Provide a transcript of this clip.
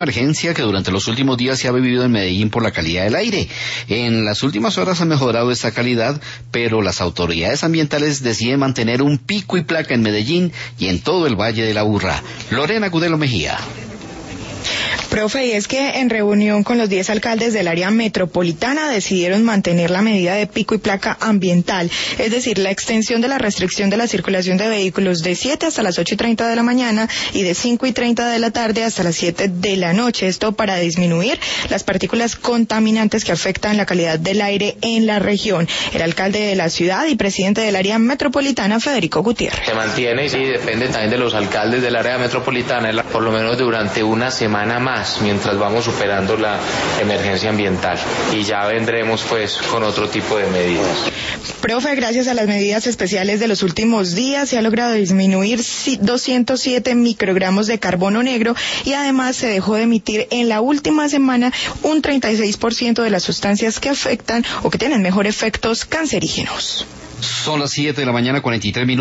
Emergencia que durante los últimos días se ha vivido en Medellín por la calidad del aire. En las últimas horas ha mejorado esta calidad, pero las autoridades ambientales deciden mantener un pico y placa en Medellín y en todo el Valle de la Aburrá. Lorena Gudelo Mejía. Profe, y es que en reunión con los 10 alcaldes del área metropolitana decidieron mantener la medida de pico y placa ambiental, es decir, la extensión de la restricción de la circulación de vehículos de 7 hasta las 8:30 de la mañana y de 5:30 de la tarde hasta las 7 de la noche. Esto para disminuir las partículas contaminantes que afectan la calidad del aire en la región. El alcalde de la ciudad y presidente del área metropolitana, Federico Gutiérrez. Se mantiene y sí, depende también de los alcaldes del área metropolitana, por lo menos durante una semana más, mientras vamos superando la emergencia ambiental, y ya vendremos pues con otro tipo de medidas. Profe, gracias a las medidas especiales de los últimos días se ha logrado disminuir 207 microgramos de carbono negro y además se dejó de emitir en la última semana un 36% de las sustancias que afectan o que tienen mejor efectos cancerígenos. Son las 7 de la mañana, 43 minutos.